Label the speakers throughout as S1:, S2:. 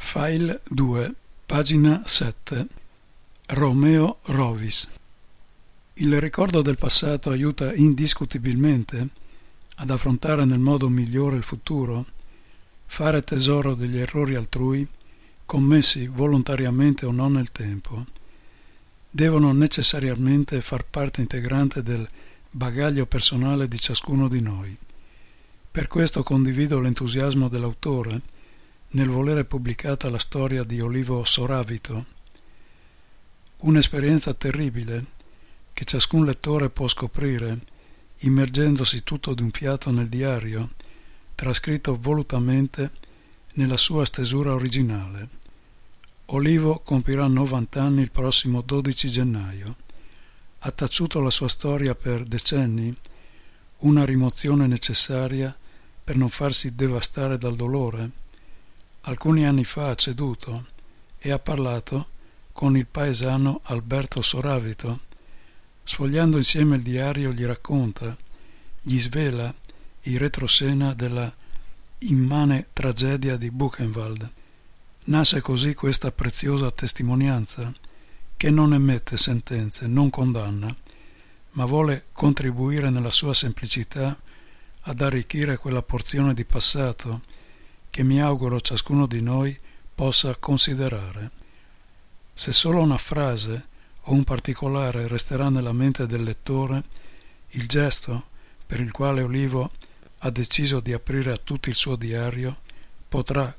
S1: File 2, pagina 7. Romeo Rovis. Il ricordo del passato aiuta indiscutibilmente ad affrontare nel modo migliore il futuro, fare tesoro degli errori altrui, commessi volontariamente o non nel tempo. Devono necessariamente far parte integrante del bagaglio personale di ciascuno di noi. Per questo condivido l'entusiasmo dell'autore nel volere pubblicata la storia di Olivo Soravito, un'esperienza terribile che ciascun lettore può scoprire immergendosi tutto d'un fiato nel diario, trascritto volutamente nella sua stesura originale. Olivo compirà 90 anni il prossimo 12 gennaio. Ha taciuto la sua storia per decenni, una rimozione necessaria per non farsi devastare dal dolore. Alcuni anni fa ha ceduto e ha parlato con il paesano Alberto Soravito. Sfogliando insieme il diario gli racconta, gli svela il retroscena della immane tragedia di Buchenwald. Nasce così questa preziosa testimonianza che non emette sentenze, non condanna, ma vuole contribuire nella sua semplicità ad arricchire quella porzione di passato che mi auguro ciascuno di noi possa considerare. Se solo una frase o un particolare resterà nella mente del lettore, il gesto per il quale Olivo ha deciso di aprire a tutti il suo diario potrà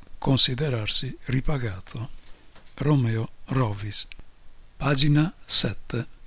S1: considerarsi ripagato. Romeo Rovis. Pagina 7.